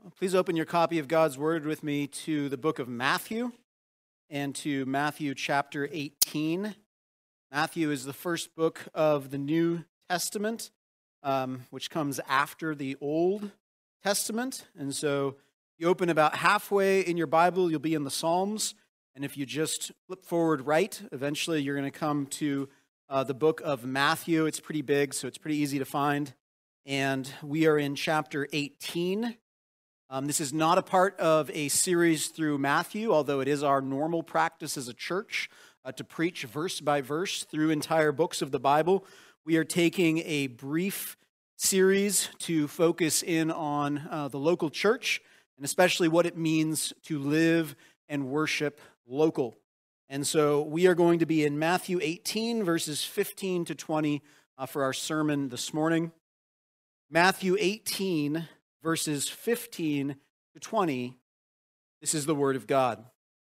Please open your copy of God's Word with me to the book of Matthew and to Matthew chapter 18. Matthew is the first book of the New Testament, which comes after the Old Testament. And so you open about halfway in your Bible, you'll be in the Psalms. And if you just flip forward right, eventually you're going to come to the book of Matthew. It's pretty big, so it's pretty easy to find. And we are in chapter 18. This is not a part of a series through Matthew, although it is our normal practice as a church to preach verse by verse through entire books of the Bible. We are taking a brief series to focus in on the local church, and especially what it means to live and worship local. And so we are going to be in Matthew 18, verses 15 to 20 for our sermon this morning. Matthew 18, verses 15 to 20, this is the word of God.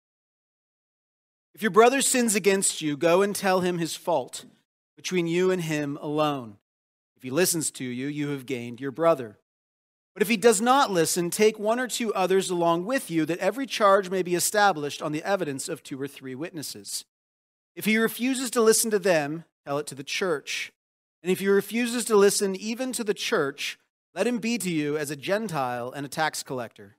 If your brother sins against you, go and tell him his fault between you and him alone. If he listens to you, you have gained your brother. But if he does not listen, take one or two others along with you, that every charge may be established on the evidence of 2 or 3 witnesses. If he refuses to listen to them, tell it to the church. And if he refuses to listen even to the church, let him be to you as a Gentile and a tax collector.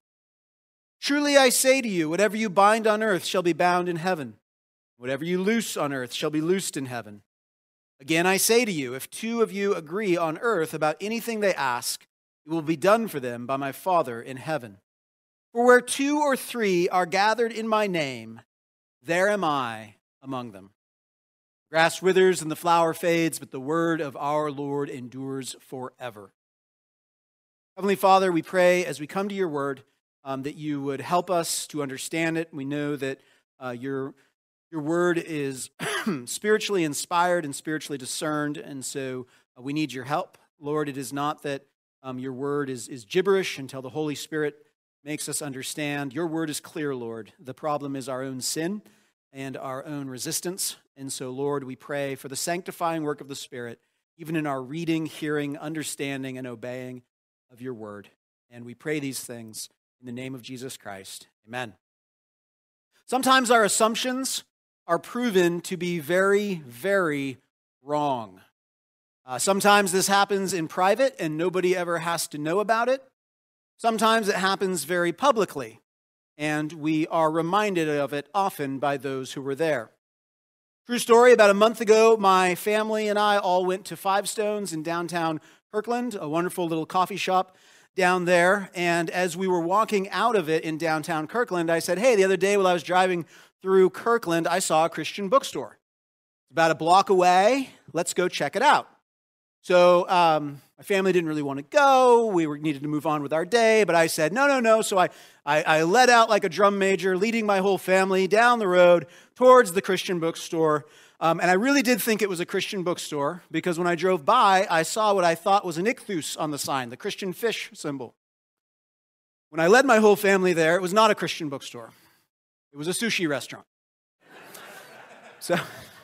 Truly I say to you, whatever you bind on earth shall be bound in heaven. Whatever you loose on earth shall be loosed in heaven. Again I say to you, if 2 of you agree on earth about anything they ask, it will be done for them by my Father in heaven. For where 2 or 3 are gathered in my name, there am I among them. Grass withers and the flower fades, but the word of our Lord endures forever. Heavenly Father, we pray as we come to your word that you would help us to understand it. We know that your word is spiritually inspired and spiritually discerned, and so we need your help. Lord, it is not that your word is gibberish until the Holy Spirit makes us understand. Your word is clear, Lord. The problem is our own sin and our own resistance. And so, Lord, we pray for the sanctifying work of the Spirit, even in our reading, hearing, understanding, and obeying of your word. And we pray these things in the name of Jesus Christ. Amen. Sometimes our assumptions are proven to be very, very wrong. Sometimes this happens in private and nobody ever has to know about it. Sometimes it happens very publicly, and we are reminded of it often by those who were there. True story, about a month ago, my family and I all went to Five Stones in downtown Kirkland, a wonderful little coffee shop down there. And as we were walking out of it in downtown Kirkland, I said, hey, the other day while I was driving through Kirkland, I saw a Christian bookstore. It's about a block away. Let's go check it out. So my family didn't really want to go. We needed to move on with our day, but I said, no. So I led out like a drum major, leading my whole family down the road towards the Christian bookstore. And I really did think it was a Christian bookstore because when I drove by, I saw what I thought was an ichthus on the sign, the Christian fish symbol. When I led my whole family there, it was not a Christian bookstore. It was a sushi restaurant. So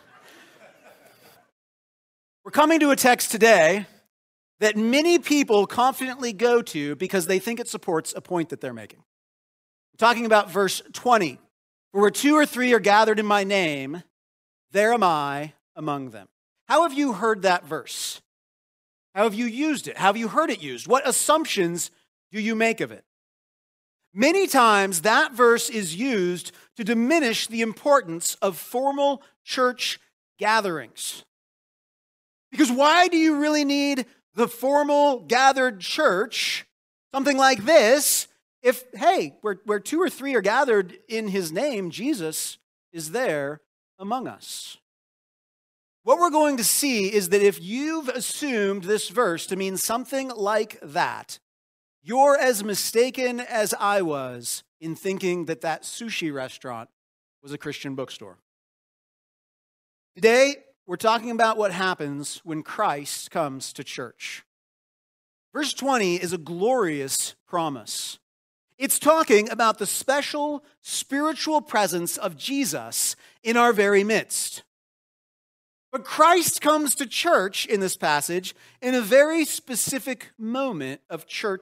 we're coming to a text today that many people confidently go to because they think it supports a point that they're making. I'm talking about verse 20. For where 2 or 3 are gathered in my name, there am I among them. How have you heard that verse? How have you used it? How have you heard it used? What assumptions do you make of it? Many times that verse is used to diminish the importance of formal church gatherings. Because why do you really need the formal gathered church, something like this, if, hey, where 2 or 3 are gathered in his name, Jesus is there among us? What we're going to see is that if you've assumed this verse to mean something like that, you're as mistaken as I was in thinking that that sushi restaurant was a Christian bookstore. Today, we're talking about what happens when Christ comes to church. Verse 20 is a glorious promise. It's talking about the special spiritual presence of Jesus in our very midst. But Christ comes to church in this passage in a very specific moment of church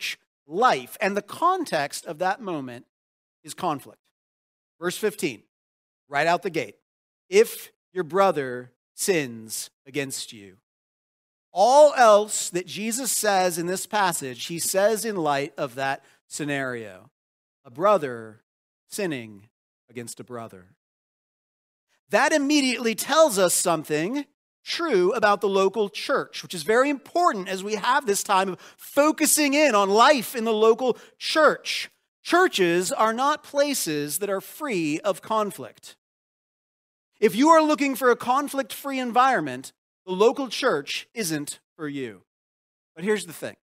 life. And the context of that moment is conflict. Verse 15, right out the gate. If your brother sins against you. All else that Jesus says in this passage, he says in light of that scenario. A brother sinning against a brother. That immediately tells us something true about the local church, which is very important as we have this time of focusing in on life in the local church. Churches are not places that are free of conflict. If you are looking for a conflict-free environment, the local church isn't for you. But here's the thing.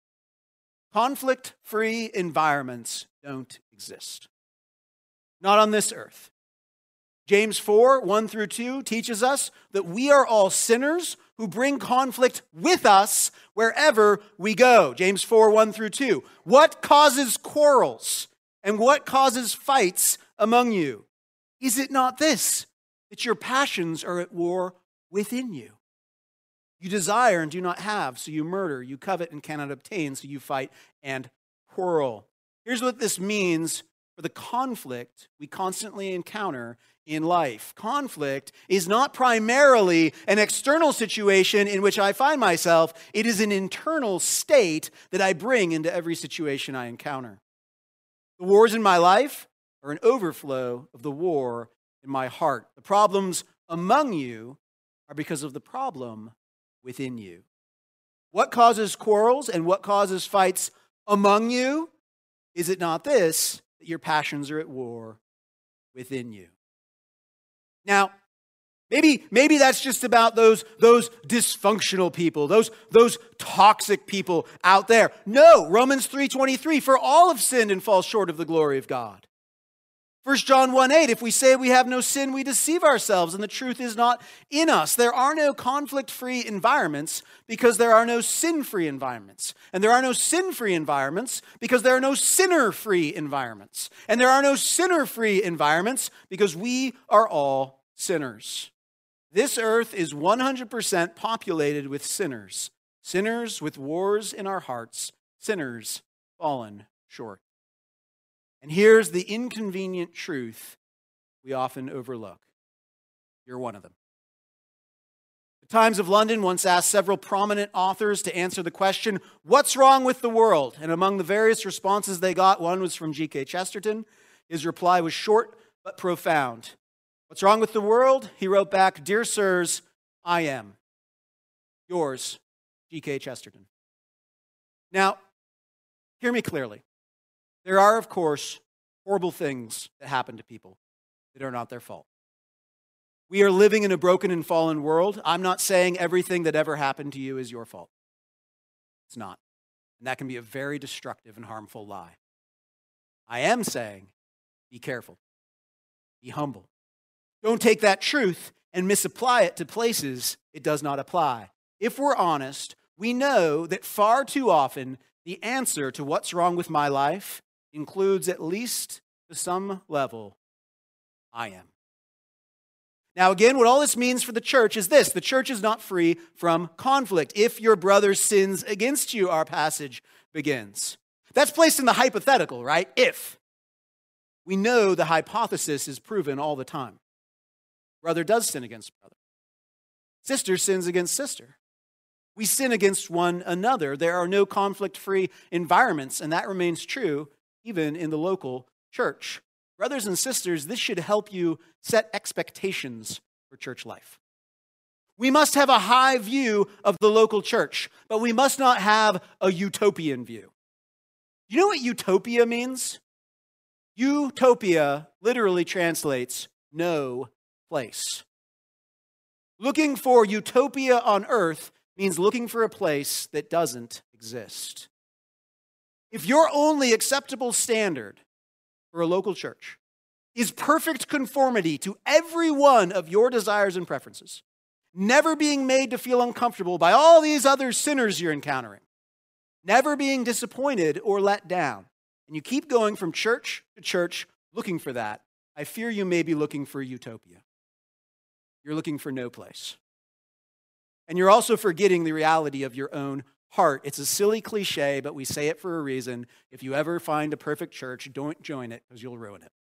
Conflict-free environments don't exist. Not on this earth. James 4, 1 through 2 teaches us that we are all sinners who bring conflict with us wherever we go. James 4, 1 through 2. What causes quarrels and what causes fights among you? Is it not this, that your passions are at war within you? You desire and do not have, so you murder. You covet and cannot obtain, so you fight and quarrel. Here's what this means for the conflict we constantly encounter in life. Conflict is not primarily an external situation in which I find myself. It is an internal state that I bring into every situation I encounter. The wars in my life are an overflow of the war in my heart. The problems among you are because of the problem within you. What causes quarrels and what causes fights among you? Is it not this, that your passions are at war within you? Now, maybe that's just about those dysfunctional people, those toxic people out there. No, Romans 3:23, for all have sinned and fall short of the glory of God. 1 John 1:8, if we say we have no sin, we deceive ourselves and the truth is not in us. There are no conflict-free environments because there are no sin-free environments. And there are no sin-free environments because there are no sinner-free environments. And there are no sinner-free environments because we are all sinners. This earth is 100% populated with sinners. Sinners with wars in our hearts. Sinners fallen short. And here's the inconvenient truth we often overlook. You're one of them. The Times of London once asked several prominent authors to answer the question, what's wrong with the world? And among the various responses they got, one was from G.K. Chesterton. His reply was short but profound. What's wrong with the world? He wrote back, Dear Sirs, I am. Yours, G.K. Chesterton. Now, hear me clearly. There are, of course, horrible things that happen to people that are not their fault. We are living in a broken and fallen world. I'm not saying everything that ever happened to you is your fault. It's not. And that can be a very destructive and harmful lie. I am saying, be careful. Be humble. Don't take that truth and misapply it to places it does not apply. If we're honest, we know that far too often the answer to what's wrong with my life includes, at least to some level, I am. Now again, what all this means for the church is this. The church is not free from conflict. If your brother sins against you, our passage begins. That's placed in the hypothetical, right? If. We know the hypothesis is proven all the time. Brother does sin against brother. Sister sins against sister. We sin against one another. There are no conflict-free environments, and that remains true even in the local church. Brothers and sisters, this should help you set expectations for church life. We must have a high view of the local church, but we must not have a utopian view. You know what utopia means? Utopia literally translates no place. Looking for utopia on earth means looking for a place that doesn't exist. If your only acceptable standard for a local church is perfect conformity to every one of your desires and preferences, never being made to feel uncomfortable by all these other sinners you're encountering, never being disappointed or let down, and you keep going from church to church looking for that, I fear you may be looking for utopia. You're looking for no place. And you're also forgetting the reality of your own heart. It's a silly cliche, but we say it for a reason. If you ever find a perfect church, don't join it because you'll ruin it.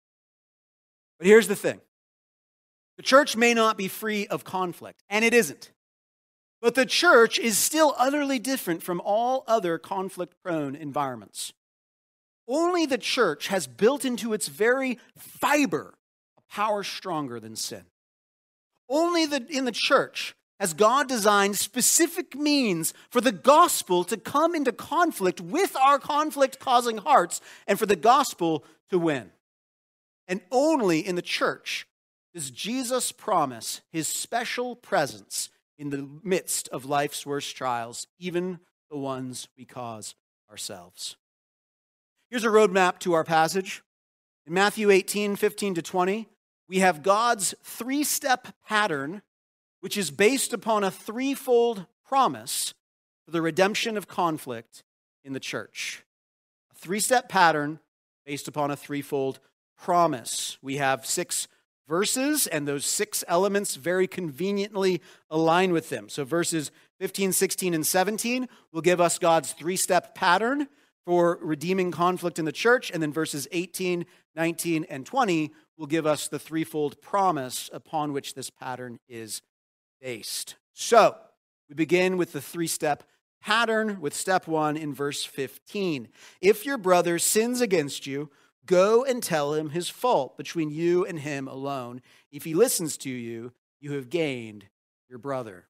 But here's the thing. The church may not be free of conflict, and it isn't. But the church is still utterly different from all other conflict-prone environments. Only the church has built into its very fiber a power stronger than sin. Only in the church has God designed specific means for the gospel to come into conflict with our conflict-causing hearts and for the gospel to win. And only in the church does Jesus promise his special presence in the midst of life's worst trials, even the ones we cause ourselves. Here's a roadmap to our passage. In Matthew 18, 15 to 20, we have God's three-step pattern, which is based upon a threefold promise for the redemption of conflict in the church. A three-step pattern based upon a threefold promise. We have 6 verses, and those 6 elements very conveniently align with them. So verses 15, 16, and 17 will give us God's three-step pattern for redeeming conflict in the church, and then verses 18, 19, and 20 will give us the threefold promise upon which this pattern is based. So, we begin with the 3-step pattern with step 1 in verse 15. If your brother sins against you, go and tell him his fault between you and him alone. If he listens to you, you have gained your brother.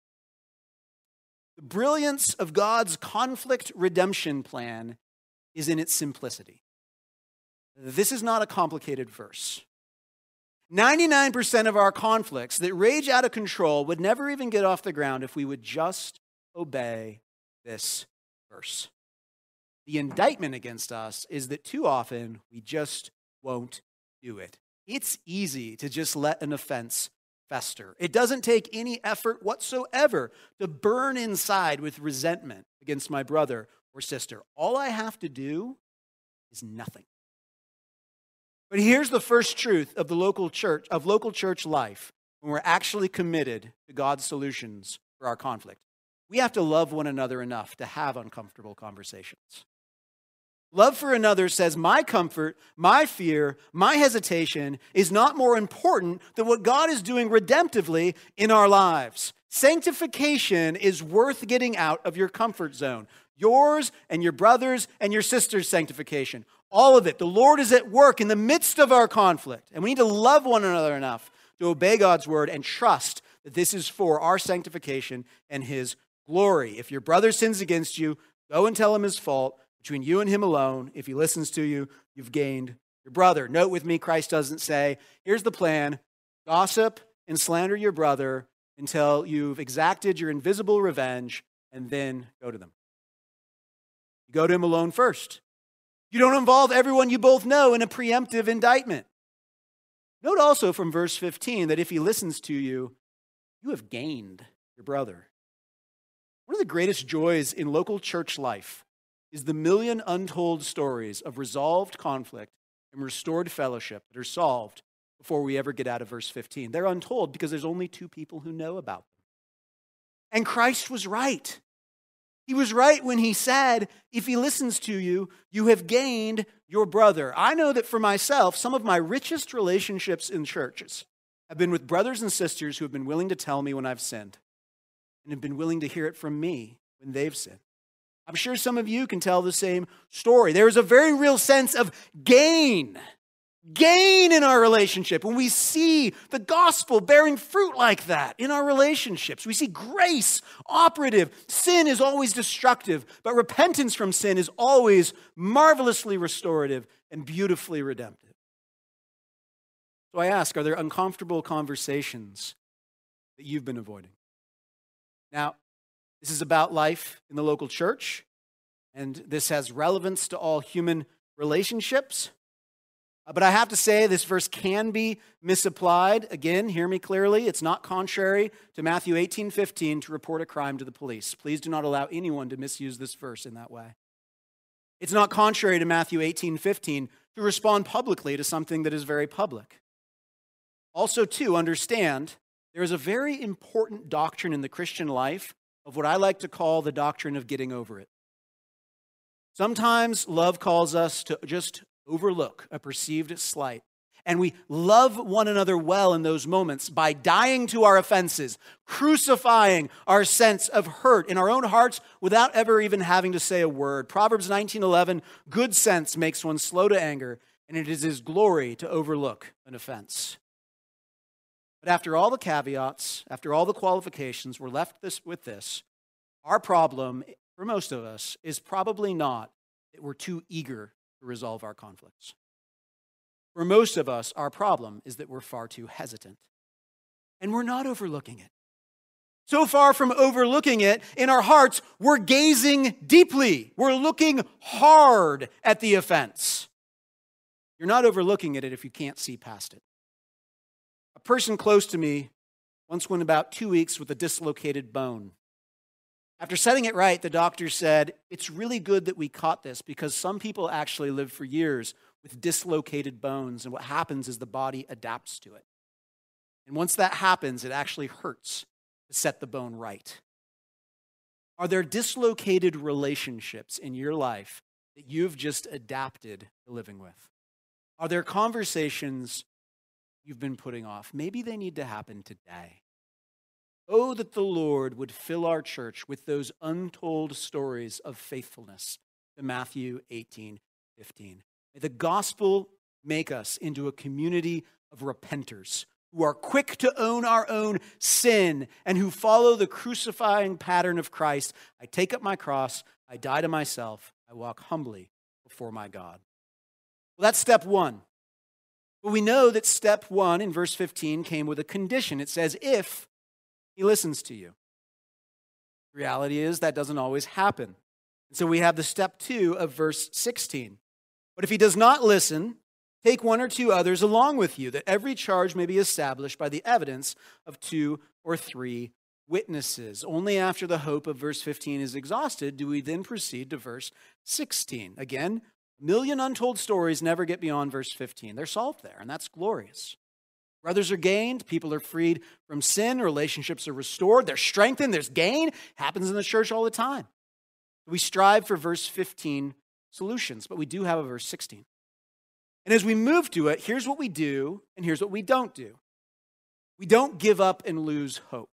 The brilliance of God's conflict redemption plan is in its simplicity. This is not a complicated verse. 99% of our conflicts that rage out of control would never even get off the ground if we would just obey this verse. The indictment against us is that too often we just won't do it. It's easy to just let an offense fester. It doesn't take any effort whatsoever to burn inside with resentment against my brother or sister. All I have to do is nothing. But here's the first truth of local church life when we're actually committed to God's solutions for our conflict. We have to love one another enough to have uncomfortable conversations. Love for another says, my comfort, my fear, my hesitation is not more important than what God is doing redemptively in our lives. Sanctification is worth getting out of your comfort zone. Yours and your brother's and your sister's sanctification. All of it. The Lord is at work in the midst of our conflict. And we need to love one another enough to obey God's word and trust that this is for our sanctification and his glory. If your brother sins against you, go and tell him his fault. Between you and him alone, if he listens to you, you've gained your brother. Note with me, Christ doesn't say, here's the plan, gossip and slander your brother until you've exacted your invisible revenge, and then go to them. You go to him alone first. You don't involve everyone you both know in a preemptive indictment. Note also from verse 15 that if he listens to you, you have gained your brother. One of the greatest joys in local church life is the million untold stories of resolved conflict and restored fellowship that are solved before we ever get out of verse 15. They're untold because there's only 2 people who know about them. And Christ was right. He was right when he said, if he listens to you, you have gained your brother. I know that for myself, some of my richest relationships in churches have been with brothers and sisters who have been willing to tell me when I've sinned and have been willing to hear it from me when they've sinned. I'm sure some of you can tell the same story. There is a very real sense of gain in our relationship when we see the gospel bearing fruit like that in our relationships. We see grace operative. Sin is always destructive, but repentance from sin is always marvelously restorative and beautifully redemptive. So I ask, are there uncomfortable conversations that you've been avoiding? Now, this is about life in the local church, and this has relevance to all human relationships. But I have to say, this verse can be misapplied. Again, hear me clearly. It's not contrary to Matthew 18:15 to report a crime to the police. Please do not allow anyone to misuse this verse in that way. It's not contrary to Matthew 18:15 to respond publicly to something that is very public. Also, too, understand there is a very important doctrine in the Christian life of what I like to call the doctrine of getting over it. Sometimes love calls us to just overlook a perceived slight. And we love one another well in those moments by dying to our offenses, crucifying our sense of hurt in our own hearts without ever even having to say a word. Proverbs 19:11, good sense makes one slow to anger, and it is his glory to overlook an offense. But after all the caveats, after all the qualifications, we're left with this. Our problem, for most of us, is probably not that we're too eager to resolve our conflicts. For most of us, our problem is that we're far too hesitant. And we're not overlooking it. So far from overlooking it, in our hearts, we're gazing deeply. We're looking hard at the offense. You're not overlooking it if you can't see past it. A person close to me once went about 2 weeks with a dislocated bone. After setting it right, the doctor said, it's really good that we caught this because some people actually live for years with dislocated bones, and what happens is the body adapts to it. And once that happens, it actually hurts to set the bone right. Are there dislocated relationships in your life that you've just adapted to living with? Are there conversations you've been putting off? Maybe they need to happen today. Oh, that the Lord would fill our church with those untold stories of faithfulness to Matthew 18:15. May the gospel make us into a community of repenters who are quick to own our own sin and who follow the crucifying pattern of Christ. I take up my cross, I die to myself, I walk humbly before my God. Well, that's step one. But we know that step one in verse 15 came with a condition. It says, if he listens to you. The reality is that doesn't always happen. And so we have the step 2 of verse 16. But if he does not listen, take 1 or 2 others along with you, that every charge may be established by the evidence of 2 or 3 witnesses. Only after the hope of verse 15 is exhausted do we then proceed to verse 16. Again, a million untold stories never get beyond verse 15. They're solved there, and that's glorious. Brothers are gained, people are freed from sin, relationships are restored, they're strengthened, there's gain. It happens in the church all the time. We strive for verse 15 solutions, but we do have a verse 16. And as we move to it, here's what we do, and here's what we don't do. We don't give up and lose hope.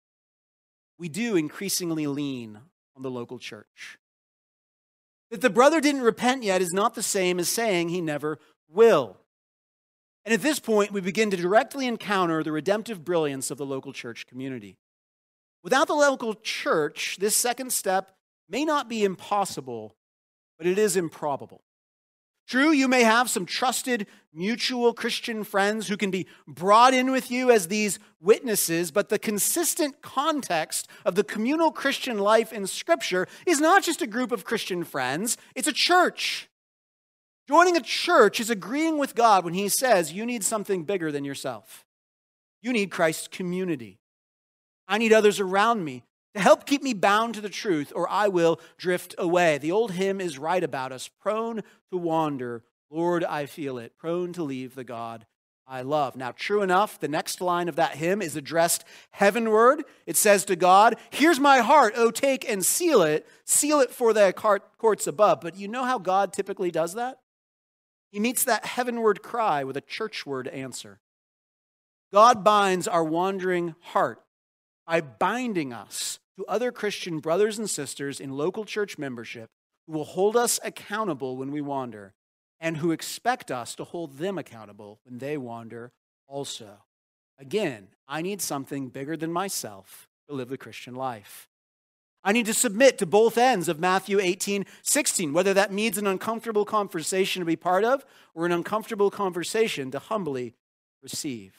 We do increasingly lean on the local church. That the brother didn't repent yet is not the same as saying he never will. And at this point, we begin to directly encounter the redemptive brilliance of the local church community. Without the local church, this second step may not be impossible, but it is improbable. True, you may have some trusted mutual Christian friends who can be brought in with you as these witnesses, but the consistent context of the communal Christian life in Scripture is not just a group of Christian friends, it's a church. Joining a church is agreeing with God when he says you need something bigger than yourself. You need Christ's community. I need others around me to help keep me bound to the truth, or I will drift away. The old hymn is right about us, prone to wander. Lord, I feel it, prone to leave the God I love. Now, true enough, the next line of that hymn is addressed heavenward. It says to God, here's my heart, oh, take and seal it for thy courts above. But you know how God typically does that? He meets that heavenward cry with a churchward answer. God binds our wandering heart by binding us to other Christian brothers and sisters in local church membership who will hold us accountable when we wander and who expect us to hold them accountable when they wander also. Again, I need something bigger than myself to live the Christian life. I need to submit to both ends of Matthew 18:16, whether that means an uncomfortable conversation to be part of or an uncomfortable conversation to humbly receive.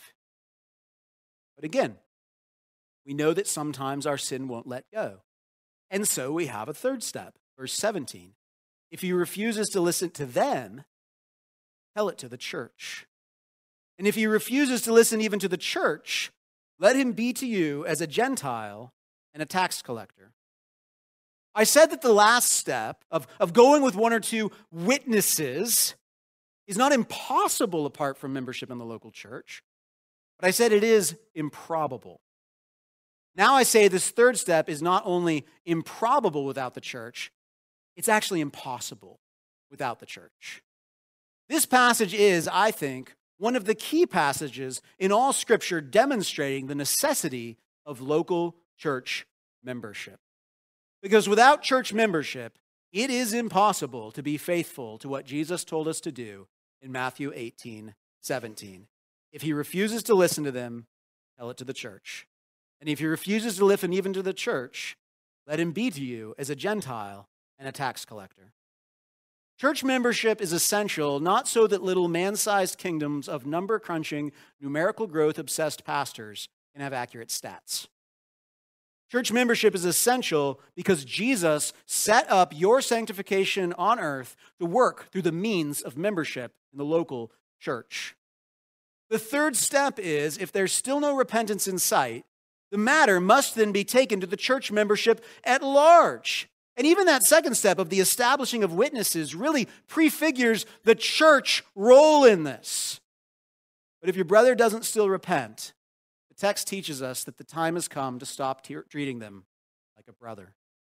But again, we know that sometimes our sin won't let go. And so we have a third step, verse 17. If he refuses to listen to them, tell it to the church. And if he refuses to listen even to the church, let him be to you as a Gentile and a tax collector. I said that the last step of going with 1 or 2 witnesses is not impossible apart from membership in the local church, but I said it is improbable. Now I say this third step is not only improbable without the church, it's actually impossible without the church. This passage is, I think, one of the key passages in all Scripture demonstrating the necessity of local church membership. Because without church membership, it is impossible to be faithful to what Jesus told us to do in Matthew 18:17. If he refuses to listen to them, tell it to the church. And if he refuses to listen even to the church, let him be to you as a Gentile and a tax collector. Church membership is essential not so that little man-sized kingdoms of number-crunching, numerical growth-obsessed pastors can have accurate stats. Church membership is essential because Jesus set up your sanctification on earth to work through the means of membership in the local church. The third step is, if there's still no repentance in sight, the matter must then be taken to the church membership at large. And even that second step of the establishing of witnesses really prefigures the church role in this. But if your brother doesn't still repent, the text teaches us that the time has come to stop treating them like a brother.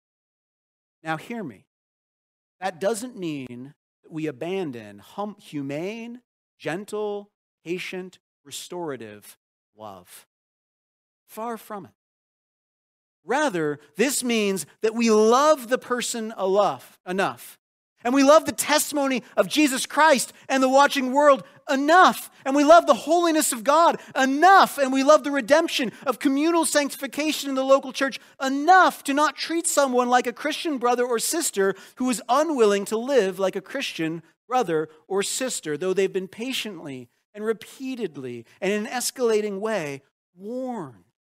Now hear me. That doesn't mean that we abandon humane, gentle, patient, restorative love. Far from it. Rather, this means that we love the person enough, and we love the testimony of Jesus Christ and the watching world enough, and we love the holiness of God enough, and we love the redemption of communal sanctification in the local church enough to not treat someone like a Christian brother or sister who is unwilling to live like a Christian brother or sister, though they've been patiently and repeatedly and in an escalating way warned.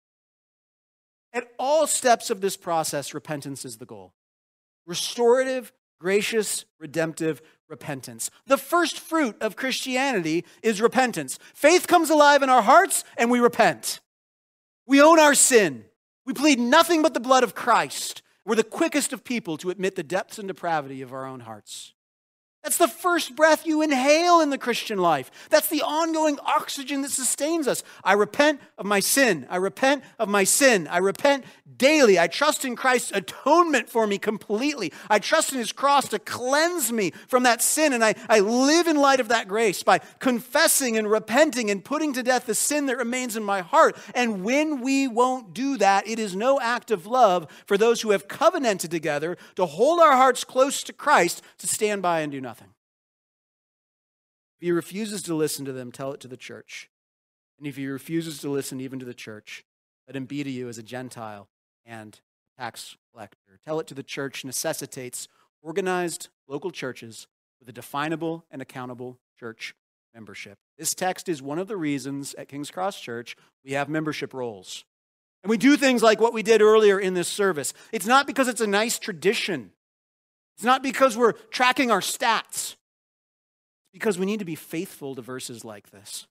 At all steps of this process, repentance is the goal. Restorative, gracious, redemptive repentance. The first fruit of Christianity is repentance. Faith comes alive in our hearts and we repent. We own our sin. We plead nothing but the blood of Christ. We're the quickest of people to admit the depths and depravity of our own hearts. That's the first breath you inhale in the Christian life. That's the ongoing oxygen that sustains us. I repent of my sin. I repent of my sin. I repent daily. I trust in Christ's atonement for me completely. I trust in his cross to cleanse me from that sin. And I live in light of that grace by confessing and repenting and putting to death the sin that remains in my heart. And when we won't do that, it is no act of love for those who have covenanted together to hold our hearts close to Christ to stand by and do nothing. If he refuses to listen to them, tell it to the church. And if he refuses to listen even to the church, let him be to you as a Gentile and tax collector. Tell it to the church necessitates organized local churches with a definable and accountable church membership. This text is one of the reasons at King's Cross Church we have membership rolls. And we do things like what we did earlier in this service. It's not because it's a nice tradition. It's not because we're tracking our stats. Because we need to be faithful to verses like this.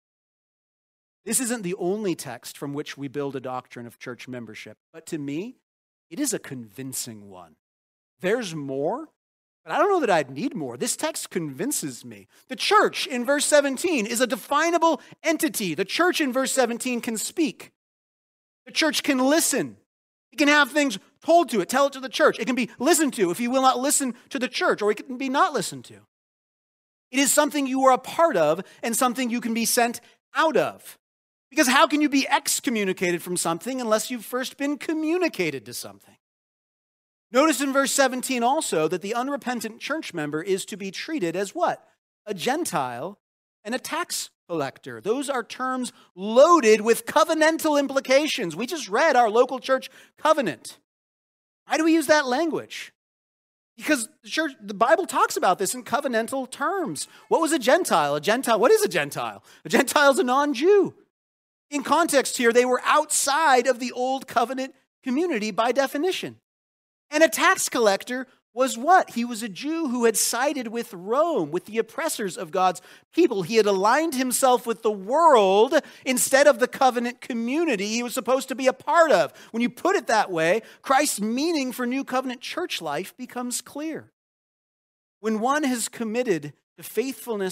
This isn't the only text from which we build a doctrine of church membership, but to me, it is a convincing one. There's more, but I don't know that I'd need more. This text convinces me. The church in verse 17 is a definable entity. The church in verse 17 can speak. The church can listen. It can have things told to it. Tell it to the church. It can be listened to if you will not listen to the church, or it can be not listened to. It is something you are a part of and something you can be sent out of. Because how can you be excommunicated from something unless you've first been communicated to something? Notice in verse 17 also that the unrepentant church member is to be treated as what? A Gentile and a tax collector. Those are terms loaded with covenantal implications. We just read our local church covenant. Why do we use that language? Because the Bible talks about this in covenantal terms. What was a Gentile? What is a Gentile? A Gentile is a non-Jew. In context here, they were outside of the old covenant community by definition. And a tax collector was what? He was a Jew who had sided with Rome, with the oppressors of God's people. He had aligned himself with the world instead of the covenant community he was supposed to be a part of. When you put it that way, Christ's meaning for new covenant church life becomes clear. When one has committed to faithfulness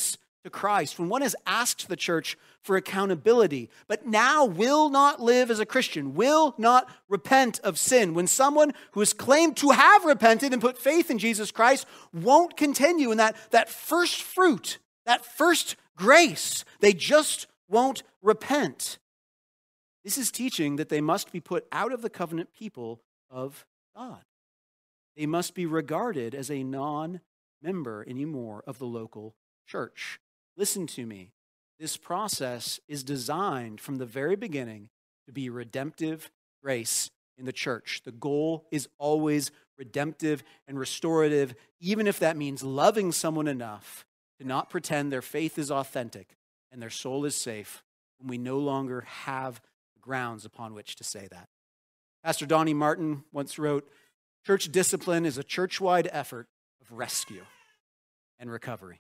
to Christ, when one has asked the church for accountability, but now will not live as a Christian, will not repent of sin, when someone who has claimed to have repented and put faith in Jesus Christ won't continue in that first fruit, that first grace, they just won't repent. This is teaching that they must be put out of the covenant people of God. They must be regarded as a non-member anymore of the local church. Listen to me. This process is designed from the very beginning to be redemptive grace in the church. The goal is always redemptive and restorative, even if that means loving someone enough to not pretend their faith is authentic and their soul is safe when we no longer have grounds upon which to say that. Pastor Donnie Martin once wrote, "Church discipline is a church-wide effort of rescue and recovery."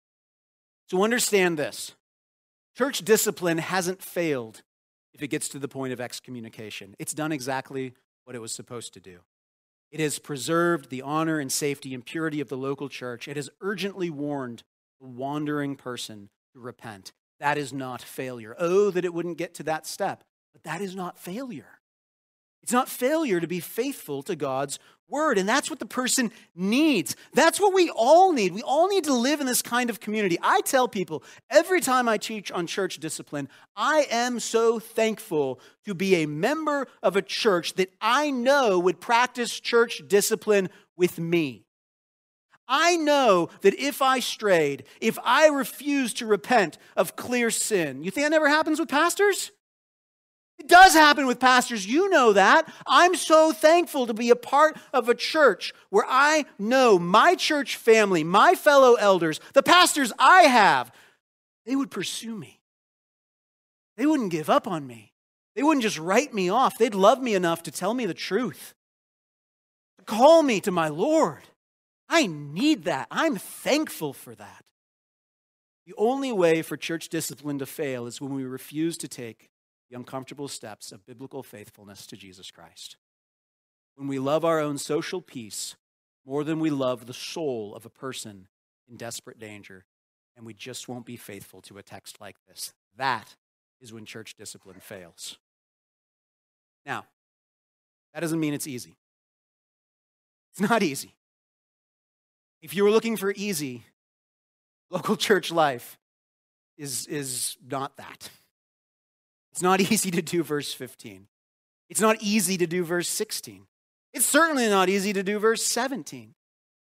So understand this. Church discipline hasn't failed if it gets to the point of excommunication. It's done exactly what it was supposed to do. It has preserved the honor and safety and purity of the local church. It has urgently warned the wandering person to repent. That is not failure. Oh, that it wouldn't get to that step. But that is not failure. It's not failure to be faithful to God's word. And that's what the person needs. That's what we all need. We all need to live in this kind of community. I tell people every time I teach on church discipline, I am so thankful to be a member of a church that I know would practice church discipline with me. I know that if I strayed, if I refused to repent of clear sin, you think that never happens with pastors? It does happen with pastors. You know that. I'm so thankful to be a part of a church where I know my church family, my fellow elders, the pastors I have, they would pursue me. They wouldn't give up on me. They wouldn't just write me off. They'd love me enough to tell me the truth, to call me to my Lord. I need that. I'm thankful for that. The only way for church discipline to fail is when we refuse to take the uncomfortable steps of biblical faithfulness to Jesus Christ. When we love our own social peace more than we love the soul of a person in desperate danger, and we just won't be faithful to a text like this. That is when church discipline fails. Now, that doesn't mean it's easy. It's not easy. If you were looking for easy, local church life is not that. It's not easy to do verse 15. It's not easy to do verse 16. It's certainly not easy to do verse 17.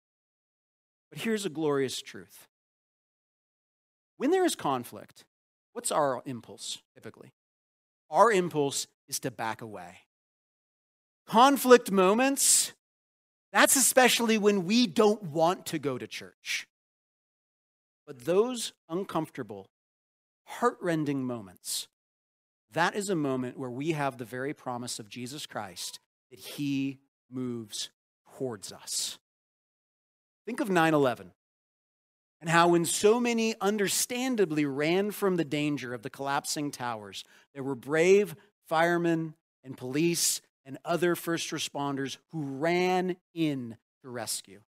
But here's a glorious truth. When there is conflict, what's our impulse typically? Our impulse is to back away. Conflict moments, that's especially when we don't want to go to church. But those uncomfortable, heart-rending moments, that is a moment where we have the very promise of Jesus Christ that he moves towards us. Think of 9/11 and how when so many understandably ran from the danger of the collapsing towers, there were brave firemen and police and other first responders who ran in to rescue.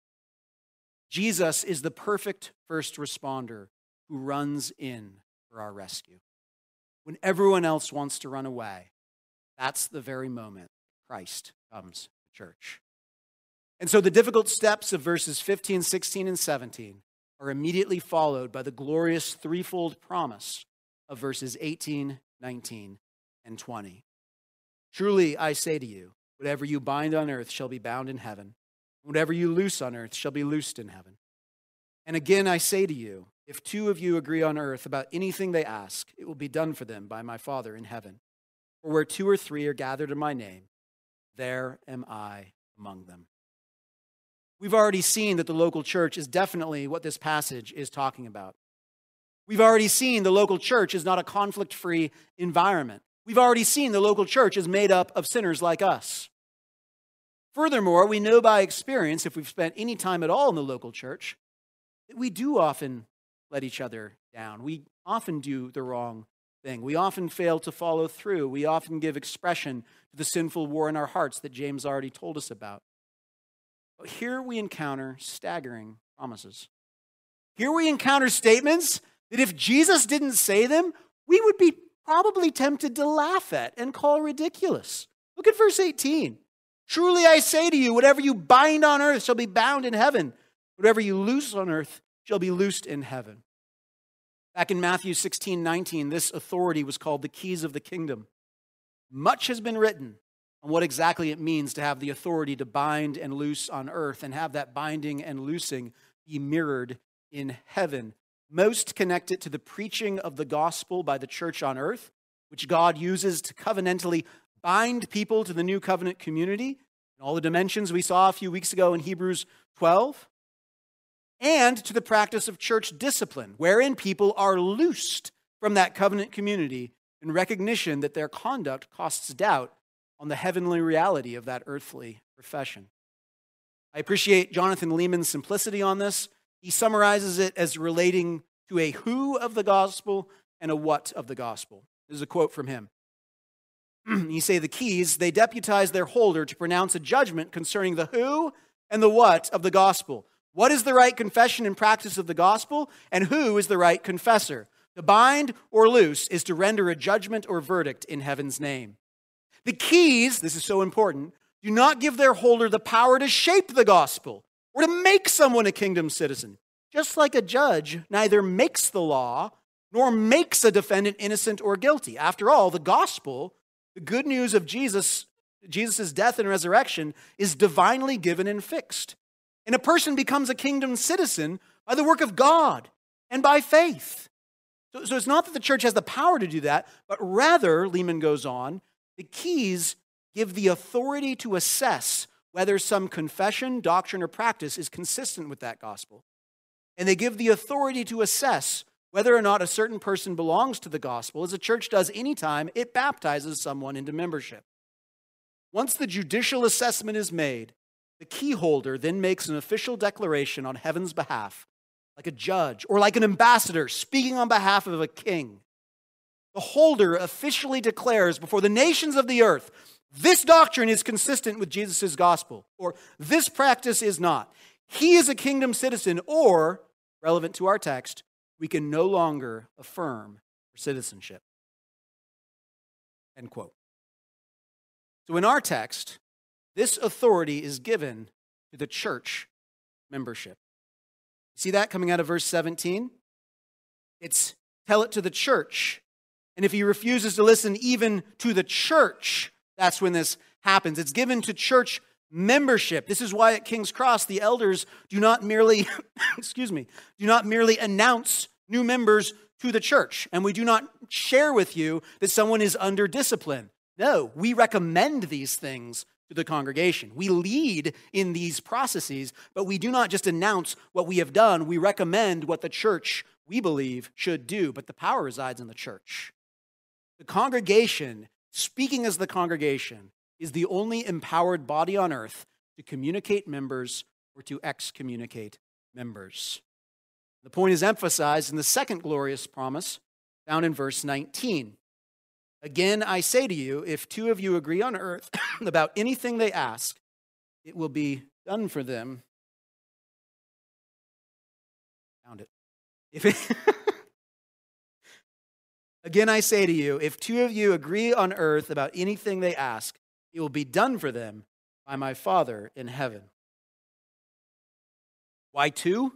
Jesus is the perfect first responder who runs in for our rescue. When everyone else wants to run away, that's the very moment Christ comes to church. And so the difficult steps of verses 15, 16, and 17 are immediately followed by the glorious threefold promise of verses 18, 19, and 20. Truly, I say to you, whatever you bind on earth shall be bound in heaven. Whatever you loose on earth shall be loosed in heaven. And again, I say to you, if two of you agree on earth about anything they ask, it will be done for them by my Father in heaven. For where two or three are gathered in my name, there am I among them. We've already seen that the local church is definitely what this passage is talking about. We've already seen the local church is not a conflict-free environment. We've already seen the local church is made up of sinners like us. Furthermore, we know by experience, if we've spent any time at all in the local church, that we do often let each other down. We often do the wrong thing. We often fail to follow through. We often give expression to the sinful war in our hearts that James already told us about. But here we encounter staggering promises. Here we encounter statements that if Jesus didn't say them, we would be probably tempted to laugh at and call ridiculous. Look at verse 18. Truly I say to you, whatever you bind on earth shall be bound in heaven. Whatever you loose on earth shall be loosed in heaven. Back in Matthew 16:19, this authority was called the keys of the kingdom. Much has been written on what exactly it means to have the authority to bind and loose on earth and have that binding and loosing be mirrored in heaven. Most connect it to the preaching of the gospel by the church on earth, which God uses to covenantally bind people to the new covenant community, in all the dimensions we saw a few weeks ago in Hebrews 12, and to the practice of church discipline, wherein people are loosed from that covenant community in recognition that their conduct casts doubt on the heavenly reality of that earthly profession. I appreciate Jonathan Leeman's simplicity on this. He summarizes it as relating to a who of the gospel and a what of the gospel. This is a quote from him. He say the keys, they deputize their holder to pronounce a judgment concerning the who and the what of the gospel. What is the right confession and practice of the gospel, and who is the right confessor? To bind or loose is to render a judgment or verdict in heaven's name. The keys, this is so important, do not give their holder the power to shape the gospel or to make someone a kingdom citizen. Just like a judge neither makes the law nor makes a defendant innocent or guilty. After all, the gospel, the good news of Jesus' death and resurrection, is divinely given and fixed. And a person becomes a kingdom citizen by the work of God and by faith. So it's not that the church has the power to do that, but rather, Leeman goes on, the keys give the authority to assess whether some confession, doctrine, or practice is consistent with that gospel. And they give the authority to assess whether or not a certain person belongs to the gospel, as a church does anytime it baptizes someone into membership. Once the judicial assessment is made, the key holder then makes an official declaration on heaven's behalf, like a judge or like an ambassador speaking on behalf of a king. The holder officially declares before the nations of the earth, this doctrine is consistent with Jesus' gospel, or this practice is not. He is a kingdom citizen, or, relevant to our text, we can no longer affirm for citizenship. End quote. So in our text, this authority is given to the church membership. See that coming out of verse 17? It's tell it to the church. And if he refuses to listen even to the church, that's when this happens. It's given to church membership. This is why at King's Cross, the elders do not merely, do not merely announce new members to the church. And we do not share with you that someone is under discipline. No, we recommend these things to the congregation. We lead in these processes, but we do not just announce what we have done. We recommend what the church, we believe, should do, but the power resides in the church. The congregation, speaking as the congregation, is the only empowered body on earth to communicate members or to excommunicate members. The point is emphasized in the second glorious promise found in verse 19. Again, I say to you, if two of you agree on earth about anything they ask, it will be done for them. Found it. Again, I say to you, if two of you agree on earth about anything they ask, it will be done for them by my Father in heaven. Why two?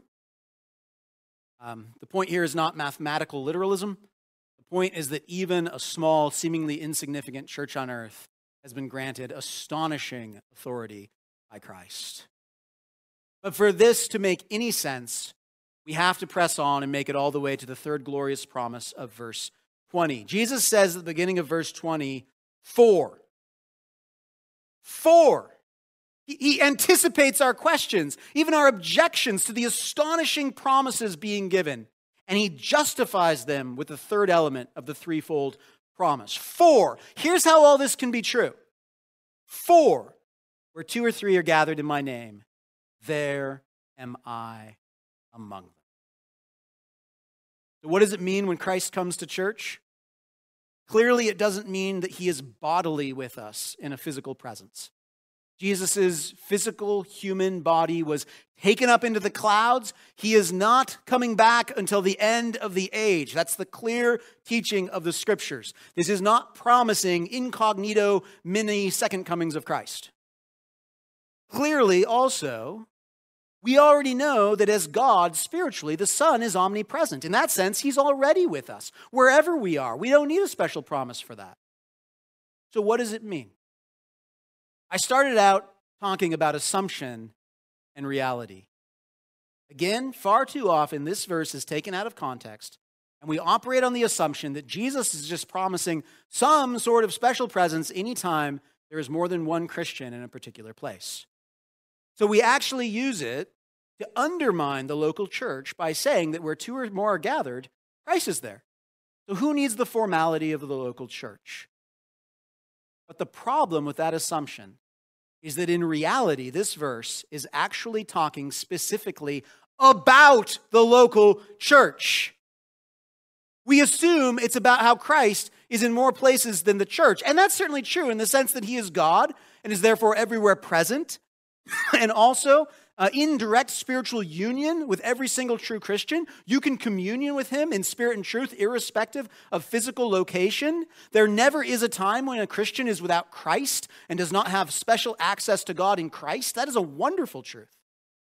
The point here is not mathematical literalism. The point is that even a small, seemingly insignificant church on earth has been granted astonishing authority by Christ. But for this to make any sense, we have to press on and make it all the way to the third glorious promise of verse 20. Jesus says at the beginning of verse 20, for. He anticipates our questions, even our objections to the astonishing promises being given. And he justifies them with the third element of the threefold promise. For, here's how all this can be true. For, where two or three are gathered in my name, there am I among them. So what does it mean when Christ comes to church? Clearly, it doesn't mean that he is bodily with us in a physical presence. Jesus' physical human body was taken up into the clouds. He is not coming back until the end of the age. That's the clear teaching of the scriptures. This is not promising incognito mini second comings of Christ. Clearly, also, we already know that as God, spiritually, the Son is omnipresent. In that sense, he's already with us, wherever we are. We don't need a special promise for that. So what does it mean? I started out talking about assumption and reality. Again, far too often, this verse is taken out of context, and we operate on the assumption that Jesus is just promising some sort of special presence anytime there is more than one Christian in a particular place. So we actually use it to undermine the local church by saying that where two or more are gathered, Christ is there. So who needs the formality of the local church? But the problem with that assumption is that in reality, this verse is actually talking specifically about the local church. We assume it's about how Christ is in more places than the church. And that's certainly true in the sense that he is God and is therefore everywhere present. And also, in direct spiritual union with every single true Christian. You can communion with him in spirit and truth, irrespective of physical location. There never is a time when a Christian is without Christ and does not have special access to God in Christ. That is a wonderful truth.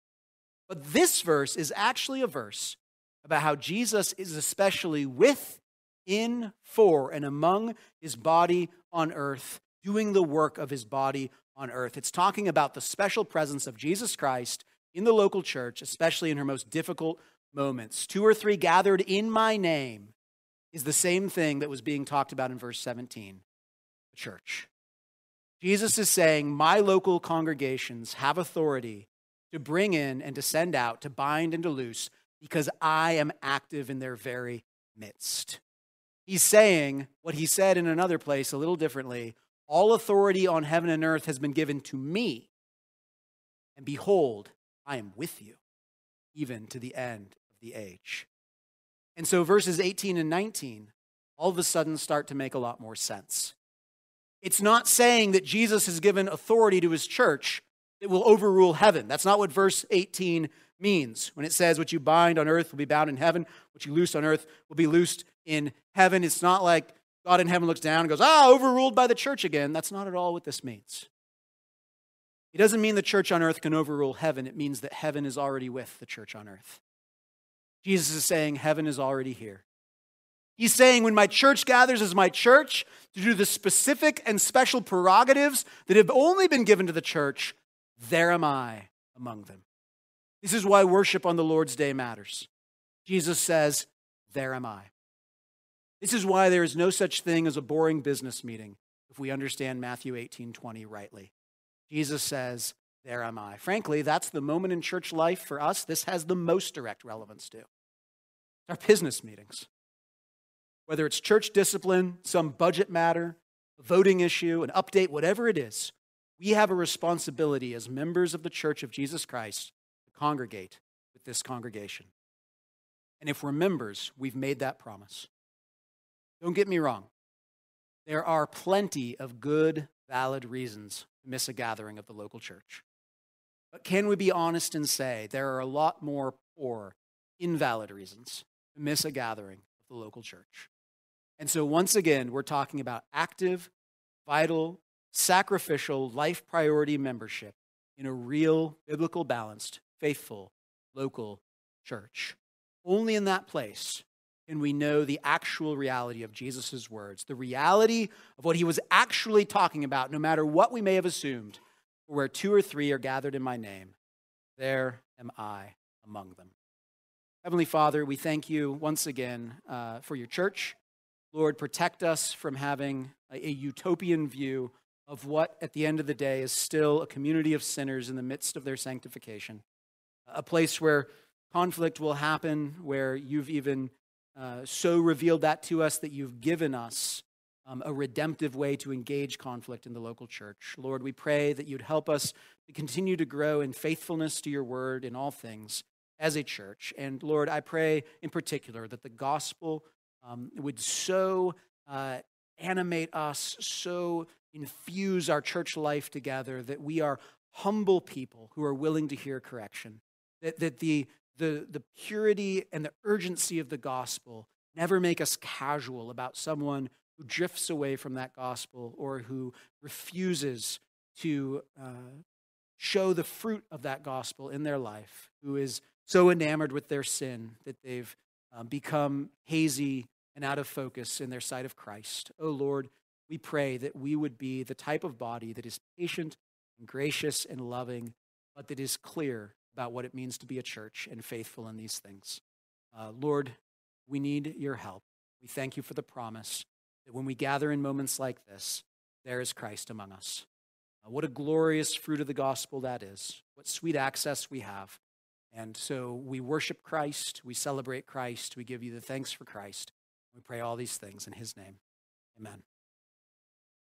But this verse is actually a verse about how Jesus is especially with, in, for, and among his body on earth, doing the work of his body on earth. It's talking about the special presence of Jesus Christ in the local church, especially in her most difficult moments. 2 or 3 gathered in my name is the same thing that was being talked about in verse 17, the church. Jesus is saying, my local congregations have authority to bring in and to send out, to bind and to loose, because I am active in their very midst. He's saying what he said in another place a little differently. All authority on heaven and earth has been given to me. And behold, I am with you, even to the end of the age. And so verses 18 and 19 all of a sudden start to make a lot more sense. It's not saying that Jesus has given authority to his church that will overrule heaven. That's not what verse 18 means. When it says, what you bind on earth will be bound in heaven, what you loose on earth will be loosed in heaven. It's not like God in heaven looks down and goes, overruled by the church again. That's not at all what this means. It doesn't mean the church on earth can overrule heaven. It means that heaven is already with the church on earth. Jesus is saying heaven is already here. He's saying when my church gathers as my church to do the specific and special prerogatives that have only been given to the church, there am I among them. This is why worship on the Lord's Day matters. Jesus says, there am I. This is why there is no such thing as a boring business meeting if we understand Matthew 18:20 rightly. Jesus says, there am I. Frankly, that's the moment in church life for us this has the most direct relevance to. Our business meetings. Whether it's church discipline, some budget matter, a voting issue, an update, whatever it is, we have a responsibility as members of the Church of Jesus Christ to congregate with this congregation. And if we're members, we've made that promise. Don't get me wrong. There are plenty of good, valid reasons to miss a gathering of the local church. But can we be honest and say there are a lot more poor, invalid reasons to miss a gathering of the local church? And so once again, we're talking about active, vital, sacrificial, life priority membership in a real, biblical, balanced, faithful, local church. Only in that place can we know the actual reality of Jesus' words, the reality of what he was actually talking about, no matter what we may have assumed. Where 2 or 3 are gathered in my name, there am I among them. Heavenly Father, we thank you once again for your church. Lord, protect us from having a utopian view of what, at the end of the day, is still a community of sinners in the midst of their sanctification. A place where conflict will happen, where you've even so revealed that to us that you've given us a redemptive way to engage conflict in the local church. Lord, we pray that you'd help us to continue to grow in faithfulness to your word in all things as a church. And Lord, I pray in particular that the gospel would so animate us, so infuse our church life together, that we are humble people who are willing to hear correction, that the purity and the urgency of the gospel never make us casual about someone who drifts away from that gospel or who refuses to show the fruit of that gospel in their life, who is so enamored with their sin that they've become hazy and out of focus in their sight of Christ. Oh Lord, we pray that we would be the type of body that is patient and gracious and loving, but that is clear about what it means to be a church and faithful in these things. Lord, we need your help. We thank you for the promise that when we gather in moments like this, there is Christ among us. What a glorious fruit of the gospel that is. What sweet access we have. And so we worship Christ, we celebrate Christ, we give you the thanks for Christ. We pray all these things in his name. Amen.